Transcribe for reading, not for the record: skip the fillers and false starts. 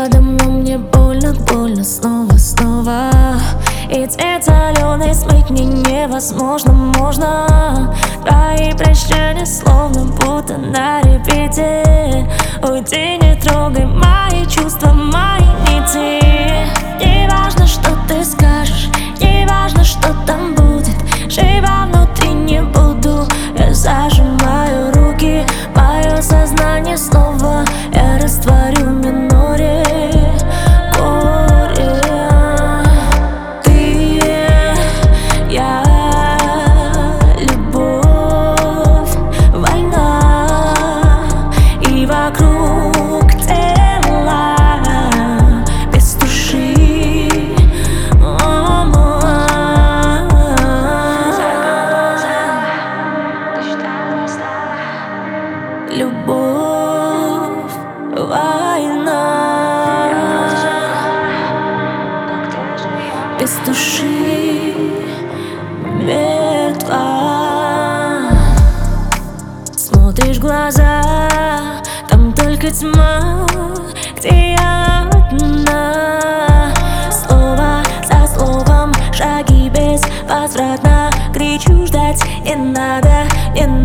рядом, но мне больно, больно снова. И цвет зеленый смыть мне невозможно, можно. Твои прощания словно будто на репите. Уйди, не трогай мои чувства, мои нити. Не важно, что ты скажешь, не важно, что там будет. Жива внутри не буду, я зажимаю руки. Мое сознание снова я растворю в миноре. Горе. Ты, я, любовь, война. И вокруг тела без души. Любовь, война, без души, мертва. Смотришь в глаза, там только тьма, где я одна. Слово за словом, шаги безвозвратно. Кричу, ждать не надо, не надо.